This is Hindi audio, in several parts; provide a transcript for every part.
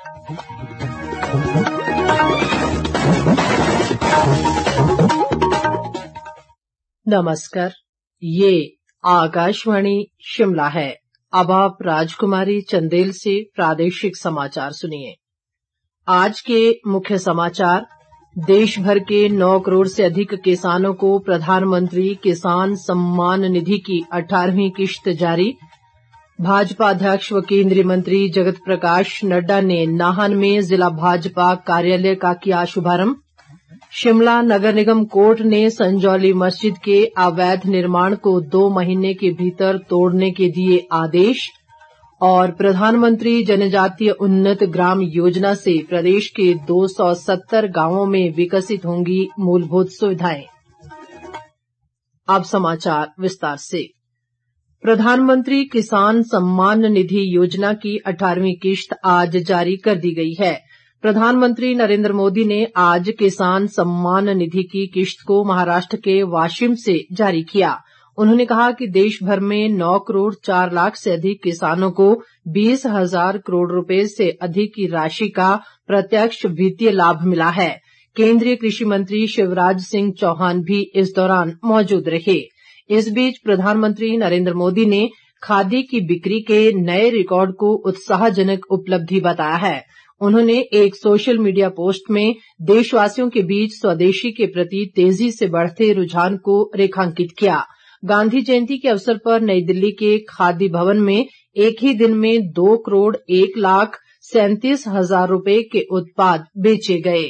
नमस्कार, ये आकाशवाणी शिमला है। अब आप राजकुमारी चंदेल से प्रादेशिक समाचार सुनिए। आज के मुख्य समाचार: देश भर के 9 करोड़ से अधिक किसानों को प्रधानमंत्री किसान सम्मान निधि की 18वीं किश्त जारी। भाजपा अध्यक्ष व केंद्रीय मंत्री जगत प्रकाश नड्डा ने नाहन में जिला भाजपा कार्यालय का किया शुभारंभ। शिमला नगर निगम कोर्ट ने संजौली मस्जिद के अवैध निर्माण को 2 महीने के भीतर तोड़ने के दिए आदेश। और प्रधानमंत्री जनजातीय उन्नत ग्राम योजना से प्रदेश के 270 गांवों में विकसित होंगी मूलभूत सुविधाएं। अब समाचार विस्तार से। प्रधानमंत्री किसान सम्मान निधि योजना की 18वीं किश्त आज जारी कर दी गई है। प्रधानमंत्री नरेंद्र मोदी ने आज किसान सम्मान निधि की किश्त को महाराष्ट्र के वाशिम से जारी किया। उन्होंने कहा कि देश भर में 9 करोड़ 4 लाख से अधिक किसानों को 20,000 करोड़ रुपए से अधिक की राशि का प्रत्यक्ष वित्तीय लाभ मिला है। केंद्रीय कृषि मंत्री शिवराज सिंह चौहान भी इस दौरान मौजूद रहे। इस बीच प्रधानमंत्री नरेंद्र मोदी ने खादी की बिक्री के नए रिकॉर्ड को उत्साहजनक उपलब्धि बताया है। उन्होंने एक सोशल मीडिया पोस्ट में देशवासियों के बीच स्वदेशी के प्रति तेजी से बढ़ते रुझान को रेखांकित किया। गांधी जयंती के अवसर पर नई दिल्ली के खादी भवन में एक ही दिन में 2 करोड़ 1 लाख 37 हजार रुपए के उत्पाद बेचे गए।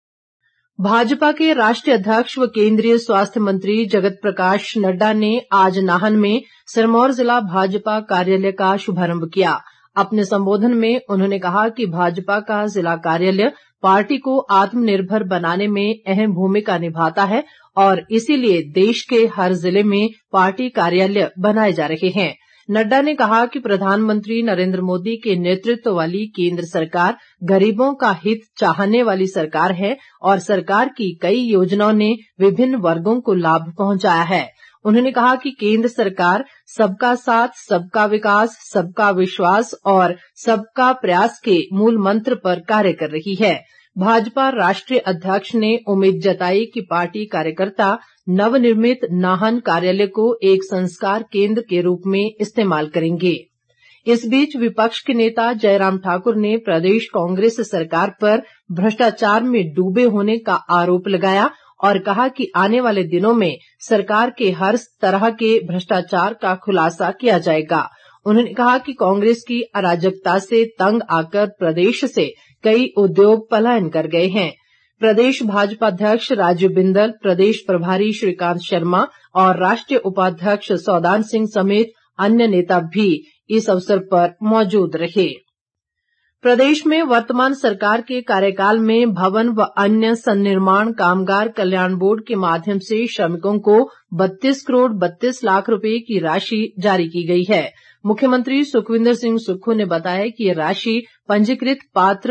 भाजपा के राष्ट्रीय अध्यक्ष व केंद्रीय स्वास्थ्य मंत्री जगत प्रकाश नड्डा ने आज नाहन में सिरमौर जिला भाजपा कार्यालय का शुभारंभ किया। अपने संबोधन में उन्होंने कहा कि भाजपा का जिला कार्यालय पार्टी को आत्मनिर्भर बनाने में अहम भूमिका निभाता है और इसीलिए देश के हर जिले में पार्टी कार्यालय बनाए जा रहे हैं। नड्डा ने कहा कि प्रधानमंत्री नरेंद्र मोदी के नेतृत्व वाली केंद्र सरकार गरीबों का हित चाहने वाली सरकार है और सरकार की कई योजनाओं ने विभिन्न वर्गों को लाभ पहुंचाया है। उन्होंने कहा कि केंद्र सरकार सबका साथ, सबका विकास, सबका विश्वास और सबका प्रयास के मूल मंत्र पर कार्य कर रही है। भाजपा राष्ट्रीय अध्यक्ष ने उम्मीद जताई कि पार्टी कार्यकर्ता नवनिर्मित नाहन कार्यालय को एक संस्कार केंद्र के रूप में इस्तेमाल करेंगे। इस बीच विपक्ष के नेता जयराम ठाकुर ने प्रदेश कांग्रेस सरकार पर भ्रष्टाचार में डूबे होने का आरोप लगाया और कहा कि आने वाले दिनों में सरकार के हर तरह के भ्रष्टाचार का खुलासा किया जाएगा। उन्होंने कहा कि कांग्रेस की अराजकता से तंग आकर प्रदेश से कई उद्योग पलायन कर गए हैं। प्रदेश भाजपा अध्यक्ष राजीव बिंदल, प्रदेश प्रभारी श्रीकांत शर्मा और राष्ट्रीय उपाध्यक्ष सौदान सिंह समेत अन्य नेता भी इस अवसर पर मौजूद रहे। प्रदेश में वर्तमान सरकार के कार्यकाल में भवन व अन्य सन्निर्माण कामगार कल्याण बोर्ड के माध्यम से श्रमिकों को 32 करोड़ 32 लाख रुपए की राशि जारी की गई है। मुख्यमंत्री सुखविंदर सिंह सुक्खू ने बताया कि ये राशि पंजीकृत पात्र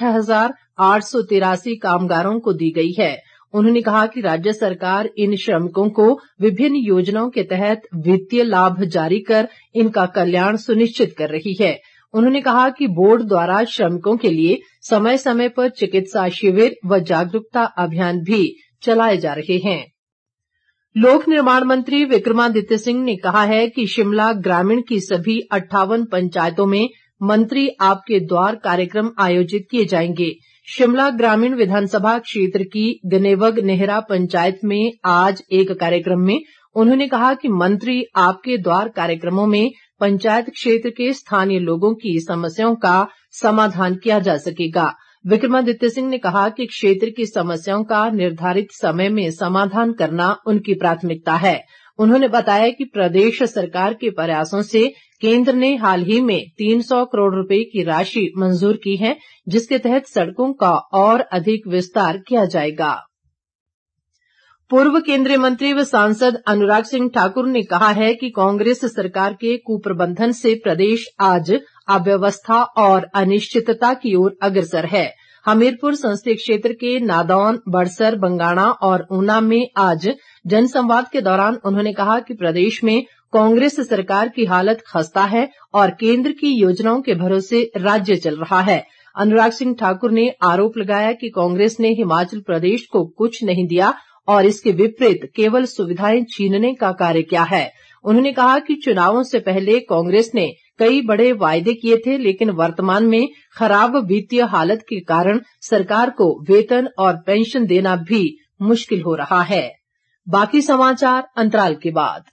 8,883 कामगारों को दी गई है। उन्होंने कहा कि राज्य सरकार इन श्रमिकों को विभिन्न योजनाओं के तहत वित्तीय लाभ जारी कर इनका कल्याण सुनिश्चित कर रही है। उन्होंने कहा कि बोर्ड द्वारा श्रमिकों के लिए समय समय पर चिकित्सा शिविर व जागरूकता अभियान भी चलाए जा रहे हैं। लोक निर्माण मंत्री विक्रमादित्य सिंह ने कहा है कि शिमला ग्रामीण की सभी 58 पंचायतों में मंत्री आपके द्वार कार्यक्रम आयोजित किए जाएंगे। शिमला ग्रामीण विधानसभा क्षेत्र की गनेवग नेहरा पंचायत में आज एक कार्यक्रम में उन्होंने कहा कि मंत्री आपके द्वार कार्यक्रमों में पंचायत क्षेत्र के स्थानीय लोगों की समस्याओं का समाधान किया जा सकेगा। विक्रमादित्य सिंह ने कहा कि क्षेत्र की समस्याओं का निर्धारित समय में समाधान करना उनकी प्राथमिकता है। उन्होंने बताया कि प्रदेश सरकार के प्रयासों से केंद्र ने हाल ही में 300 करोड़ रुपए की राशि मंजूर की है, जिसके तहत सड़कों का और अधिक विस्तार किया जाएगा। पूर्व केंद्रीय मंत्री व सांसद अनुराग सिंह ठाकुर ने कहा है कि कांग्रेस सरकार के कुप्रबंधन से प्रदेश आज अव्यवस्था और अनिश्चितता की ओर अग्रसर है। हमीरपुर संसदीय क्षेत्र के नादौन, बड़सर, बंगाणा और ऊना में आज जनसंवाद के दौरान उन्होंने कहा कि प्रदेश में कांग्रेस सरकार की हालत खस्ता है और केंद्र की योजनाओं के भरोसे राज्य चल रहा है। अनुराग सिंह ठाकुर ने आरोप लगाया कि कांग्रेस ने हिमाचल प्रदेश को कुछ नहीं दिया और इसके विपरीत केवल सुविधाएं छीनने का कार्य किया है। उन्होंने कहा कि चुनावों से पहले कांग्रेस ने कई बड़े वायदे किए थे, लेकिन वर्तमान में खराब वित्तीय हालत के कारण सरकार को वेतन और पेंशन देना भी मुश्किल हो रहा है। बाकी समाचार अंतराल के बाद।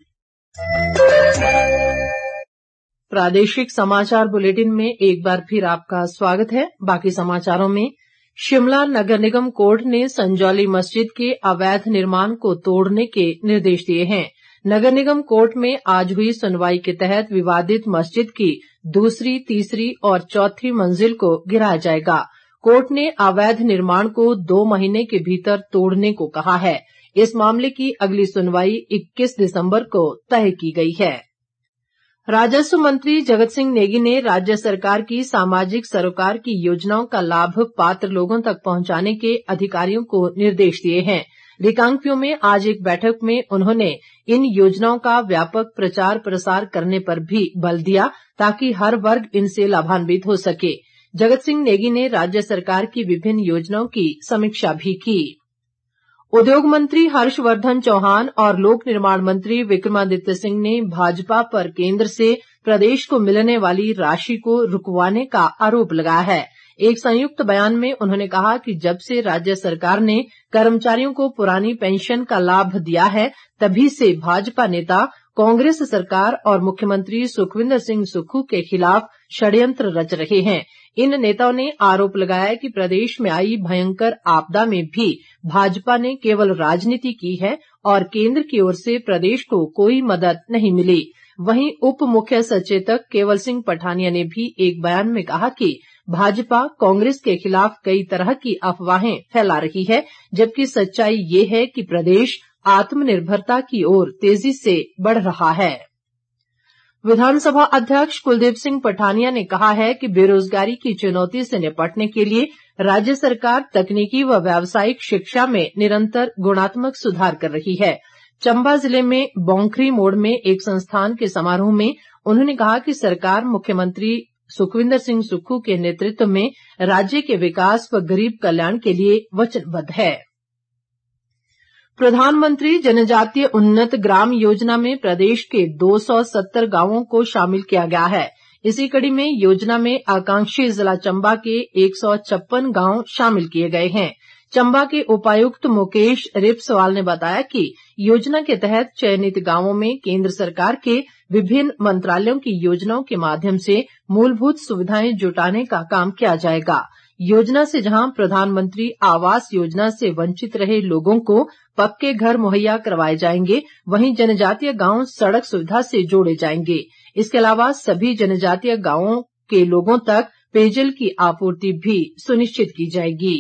प्रादेशिक समाचार बुलेटिन में एक बार फिर आपका स्वागत है। बाकी समाचारों में, शिमला नगर निगम कोर्ट ने संजौली मस्जिद के अवैध निर्माण को तोड़ने के निर्देश दिए हैं। नगर निगम कोर्ट में आज हुई सुनवाई के तहत विवादित मस्जिद की दूसरी, तीसरी और चौथी मंजिल को गिराया जाएगा। कोर्ट ने अवैध निर्माण को 2 महीने के भीतर तोड़ने को कहा है। इस मामले की अगली सुनवाई 21 दिसंबर को तय की गई है। राजस्व मंत्री जगत सिंह नेगी ने राज्य सरकार की सामाजिक सरोकार की योजनाओं का लाभ पात्र लोगों तक पहुंचाने के अधिकारियों को निर्देश दिए हैं। रिकांगपिओ में आज एक बैठक में उन्होंने इन योजनाओं का व्यापक प्रचार प्रसार करने पर भी बल दिया ताकि हर वर्ग इनसे लाभान्वित हो सके। जगत सिंह नेगी ने राज्य सरकार की विभिन्न योजनाओं की समीक्षा भी की। उद्योग मंत्री हर्षवर्धन चौहान और लोक निर्माण मंत्री विक्रमादित्य सिंह ने भाजपा पर केंद्र से प्रदेश को मिलने वाली राशि को रुकवाने का आरोप लगाया है। एक संयुक्त बयान में उन्होंने कहा कि जब से राज्य सरकार ने कर्मचारियों को पुरानी पेंशन का लाभ दिया है, तभी से भाजपा नेता कांग्रेस सरकार और मुख्यमंत्री सुखविंदर सिंह सुक्खू के खिलाफ षड्यंत्र रच रहे हैं। इन नेताओं ने आरोप लगाया कि प्रदेश में आई भयंकर आपदा में भी भाजपा ने केवल राजनीति की है और केंद्र की ओर से प्रदेश को कोई मदद नहीं मिली। वहीं उप मुख्य सचेतक केवल सिंह पठानिया ने भी एक बयान में कहा कि भाजपा कांग्रेस के खिलाफ कई तरह की अफवाहें फैला रही है, जबकि सच्चाई ये है कि प्रदेश आत्मनिर्भरता की ओर तेजी से बढ़ रहा है। विधानसभा अध्यक्ष कुलदीप सिंह पठानिया ने कहा है कि बेरोजगारी की चुनौती से निपटने के लिए राज्य सरकार तकनीकी व व्यावसायिक शिक्षा में निरंतर गुणात्मक सुधार कर रही है। चंबा जिले में बोंखरी मोड़ में एक संस्थान के समारोह में उन्होंने कहा कि सरकार मुख्यमंत्री सुखविंदर सिंह सुक्खू के नेतृत्व में राज्य के विकास व गरीब कल्याण के लिए वचनबद्ध है। प्रधानमंत्री जनजातीय उन्नत ग्राम योजना में प्रदेश के 270 गांवों को शामिल किया गया है। इसी कड़ी में योजना में आकांक्षी जिला चंबा के 156 गांव शामिल किए गए हैं। चंबा के उपायुक्त मुकेश रिपसवाल ने बताया कि योजना के तहत चयनित गांवों में केंद्र सरकार के विभिन्न मंत्रालयों की योजनाओं के माध्यम से मूलभूत सुविधाएं जुटाने का काम किया जाएगा। योजना से जहां प्रधानमंत्री आवास योजना से वंचित रहे लोगों को पक्के घर मुहैया करवाए जाएंगे, वहीं जनजातीय गांव सड़क सुविधा से जोड़े जाएंगे। इसके अलावा सभी जनजातीय गांवों के लोगों तक पेयजल की आपूर्ति भी सुनिश्चित की जाएगी।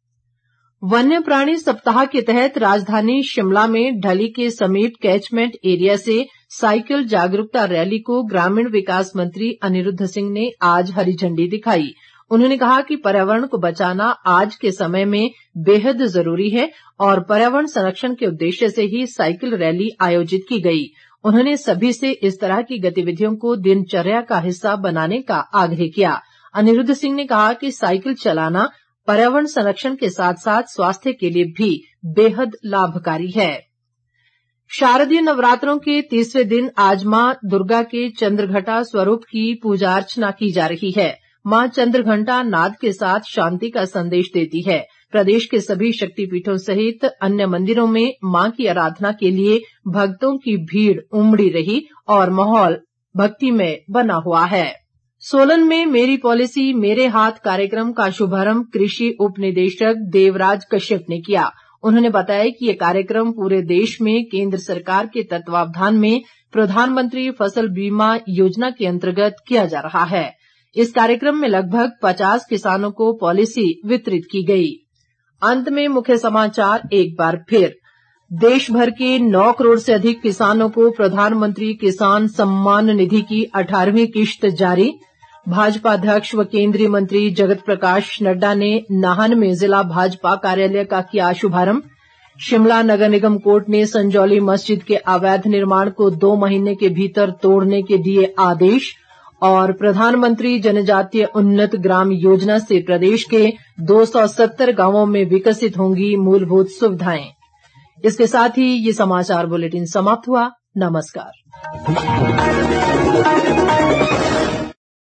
वन्य प्राणी सप्ताह के तहत राजधानी शिमला में ढली के समीप कैचमेंट एरिया से साइकिल जागरूकता रैली को ग्रामीण विकास मंत्री अनिरुद्ध सिंह ने आज हरी झंडी दिखाई। उन्होंने कहा कि पर्यावरण को बचाना आज के समय में बेहद जरूरी है और पर्यावरण संरक्षण के उद्देश्य से ही साइकिल रैली आयोजित की गई। उन्होंने सभी से इस तरह की गतिविधियों को दिनचर्या का हिस्सा बनाने का आग्रह किया। अनिरुद्ध सिंह ने कहा कि साइकिल चलाना पर्यावरण संरक्षण के साथ साथ स्वास्थ्य के लिए भी बेहद लाभकारी है। शारदीय नवरात्रों के तीसरे दिन आज मां दुर्गा के चंद्रघटा स्वरूप की पूजा अर्चना की जा रही है। मां चंद्रघंटा नाद के साथ शांति का संदेश देती है। प्रदेश के सभी शक्तिपीठों सहित अन्य मंदिरों में मां की आराधना के लिए भक्तों की भीड़ उमड़ी रही और माहौल भक्तिमय बना हुआ है। सोलन में मेरी पॉलिसी मेरे हाथ कार्यक्रम का शुभारंभ कृषि उप निदेशक देवराज कश्यप ने किया। उन्होंने बताया कि ये कार्यक्रम पूरे देश में केंद्र सरकार के तत्वावधान में प्रधानमंत्री फसल बीमा योजना के अंतर्गत किया जा रहा है। इस कार्यक्रम में लगभग 50 किसानों को पॉलिसी वितरित की गई। अंत में मुख्य समाचार एक बार फिर। देश भर के 9 करोड़ से अधिक किसानों को प्रधानमंत्री किसान सम्मान निधि की 18वीं किश्त जारी। भाजपा अध्यक्ष व केंद्रीय मंत्री जगत प्रकाश नड्डा ने नाहन में जिला भाजपा कार्यालय का किया शुभारंभ। शिमला नगर निगम कोर्ट ने संजौली मस्जिद के अवैध निर्माण को 2 महीने के भीतर तोड़ने के दिए आदेश। और प्रधानमंत्री जनजातीय उन्नत ग्राम योजना से प्रदेश के 270 गांवों में विकसित होंगी मूलभूत सुविधाएं। इसके साथ ही ये समाचार बुलेटिन समाप्त हुआ। नमस्कार।